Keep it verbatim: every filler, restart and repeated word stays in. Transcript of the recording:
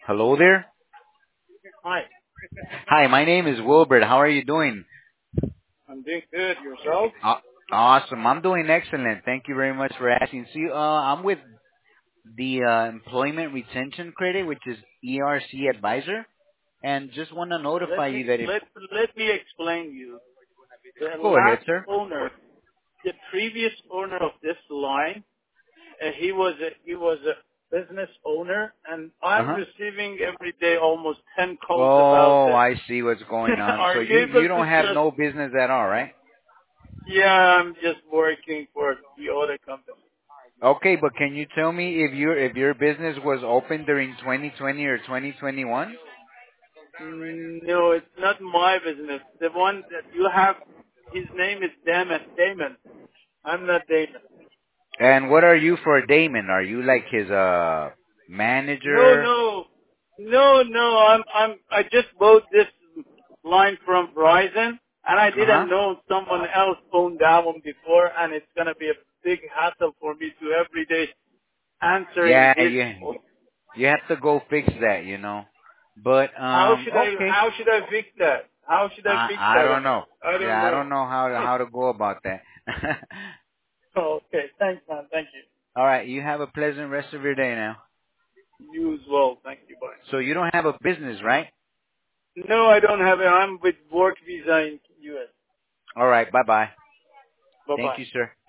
Hello there. Hi, Hi, my name is Wilbert. How are you doing? I'm doing good. Yourself? Aw awesome. I'm doing excellent. Thank you very much for asking. See, uh, I'm with the uh, Employment Retention Credit, which is E R C Advisor, and just want to notify Let me you that if let let me explain you. The go ahead, last sir. owner, the previous owner of this line, uh, he was a he was a business owner, and Uh I'm huh. receiving every day almost ten calls about Oh, that. I see what's going on. Are So you you able you to don't have just? no business at all, right? Yeah, I'm just working for the other company. Okay, but can you tell me if your if your business was open during twenty twenty or twenty twenty-one? Mm, No, it's not my business. The one that you have, his name is Damon. Damon. I'm not Damon. And what are you for Damon? Are you like his uh No, manager? no, no, no. I'm, I'm. I just bought this line from Verizon, and I Uh huh. didn't know someone else owned that one before, and it's gonna be a big hassle for me to every day answering Yeah, his. you you have to go fix that, you know. But How um, should I? okay. How should I fix that? How should I fix I I that don't one? know. I don't Yeah, I know. don't know how to how to go about that. Okay, thanks, man. Thank you. All right, you have a pleasant rest of your day now. You as well. Thank you. Bye. So you don't have a business, right? No, I don't have it. I'm with work visa in U S. All right, bye bye. Bye Thank bye. you, sir.